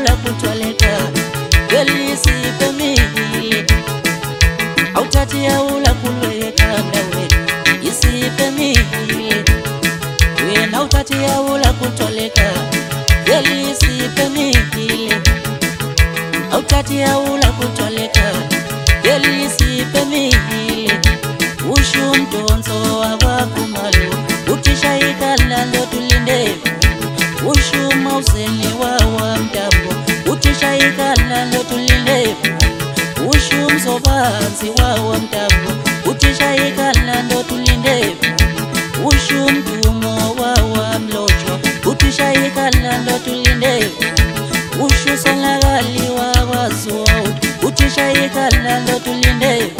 ula kutwaleka geli isipe mihili autatia ula kulweka ndawe isipe mihili wena utatia ula kutwaleka geli isipe mihili autatia ula kutwaleka geli isipe mihili ushu mtonzo wabakumalo utisha ikala ndo tulindevu ushu mauseni wawa mtambo utisha ikala ndo tulindevu ushu msobanzi wawa mtambo utisha ikala ndo tulindevu ushu mtumo wawa mlocho utisha ikala ndo tulindevu ushu salagali wawa zuwa utisha ikala ndo tulindevu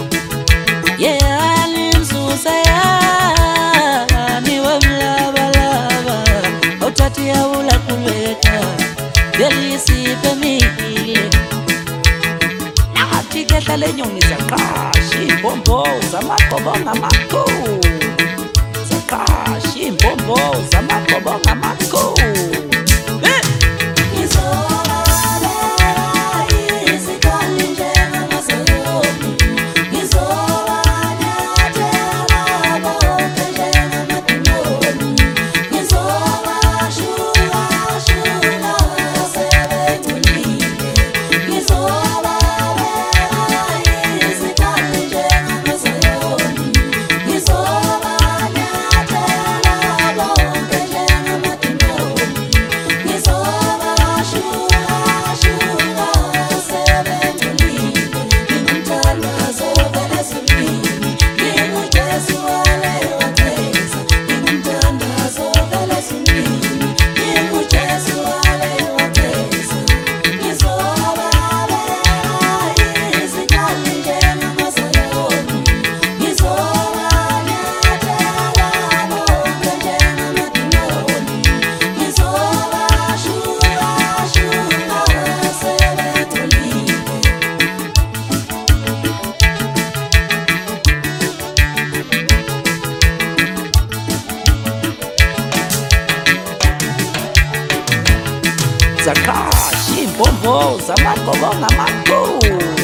yeah alimsusa ya miwa mlabalaba autatia ula kulweka geli isipe mihili na atiketa lenyoni zakashi mbombo za makobonga mako zakashi mbombo za makobonga mako zakashi mbombo za makobonga mako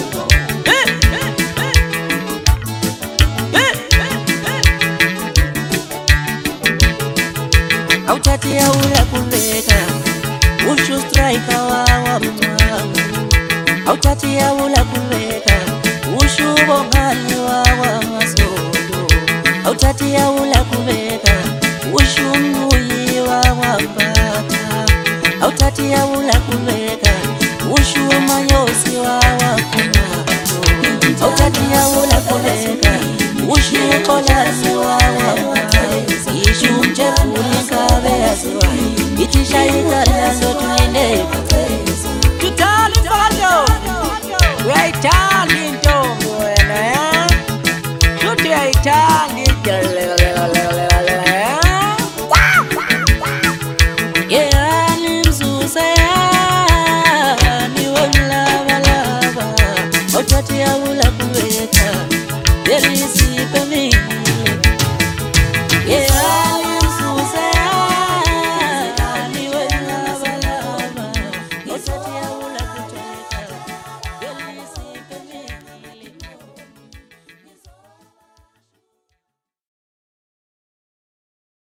autatia ula kulweka ushu striker wawa mtwangu autatia ula kulweka ushu bongali wawa masodo autatia ula kulweka ushu mnuyi wawa mbata autatia ula kulweka ushu manyosi wawa kumato autatia ula kulweka ushu kolasi wawa mbale ishu mchefuli nkabe ya siwa itisha ikala ndo tulinevu